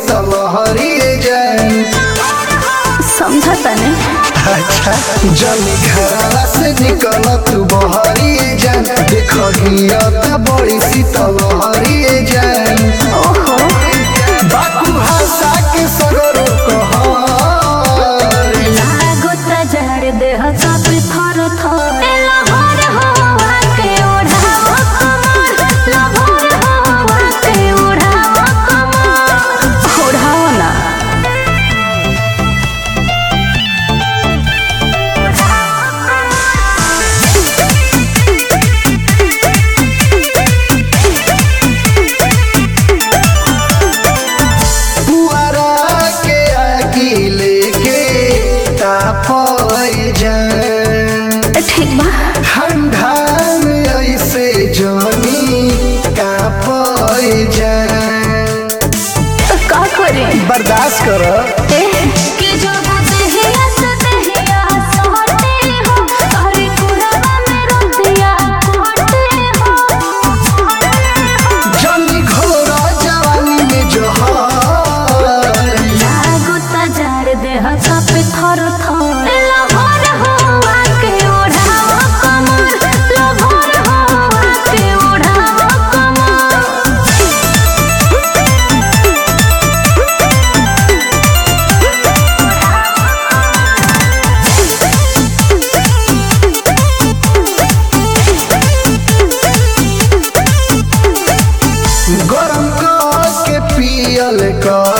शीतलहरी जान समझा तने अच्छा जल्दी घरवा से निकल तू बहरी जान देखिया त बड़ी शीतलहरी जान ओहो बाकू भाषा के सगरो कहर लागो तजार देह सब थर थर लहर हवा के उड़ाव कमर लहर हवा के उड़ाव कमर उड़ाव ना पुआरा के आगी लेके तापई जान ठीक बा ठंडा में ऐसे जानी कापई जान तो का करे बर्दाश्त कर कि जो देहिया से देहिया सोहते हो तोहरे कुड़वा में रोटिया कोटे हो जल्दी घोरा जवानी में जोहर लागो तजार देह सब थर थर लहर हवा के उड़ाव कमर लहर हवा के उड़ाव कमर गरम के पियल कर